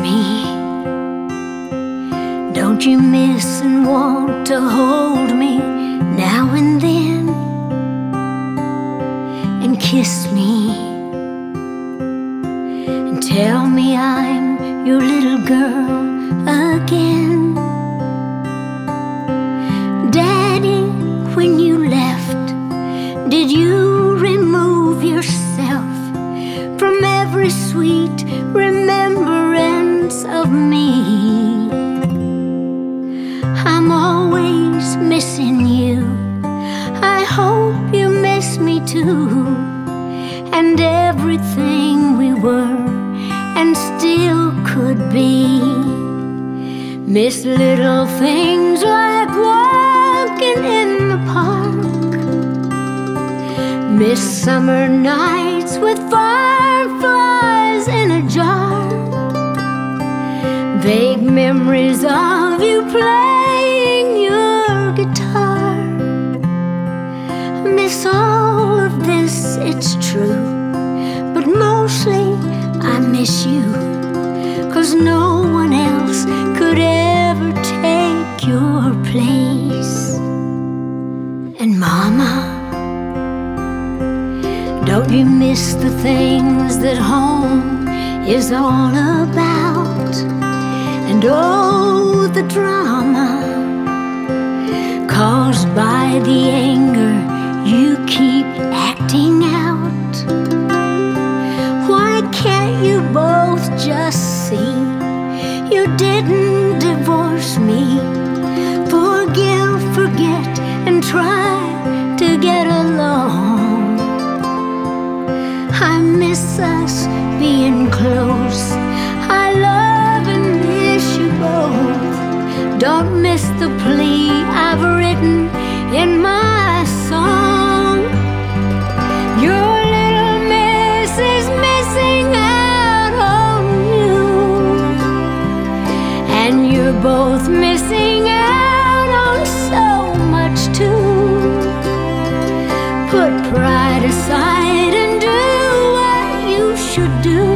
me? Don't you miss and want to hold me now and then and kiss me and tell me I'm your little girl again? Daddy, when you left, did you remove yourself from every sweet remembrance of me? I'm always missing you. I hope you miss me too, and everything we were and still could be. Miss little things like walking in the park, miss summer nights with fireflies in a jar, vague memories of you playing your guitar. Miss all of this, it's true, but mostly I miss you, 'cause no one else could ever take your place. And Mama, don't you miss the things that home is all about? And oh, the drama caused by the anger you keep acting out. Why can't you both just see you didn't divorce me? Forgive, forget, and try to get along. I miss us being close. I love and miss you both. Don't miss the plea I've written in my song. Your little miss is missing out on you, and you're both missing out on so much too. Put pride aside and do what you should do.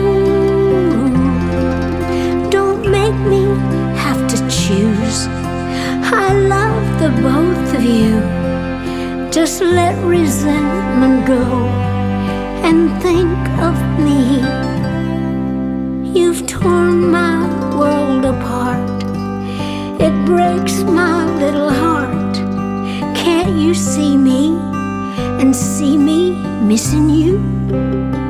Don't make me have to choose. I love the both of you. Just let resentment go and think of me. You've torn my world apart. It breaks my little heart. Can't you see me and see me missing you?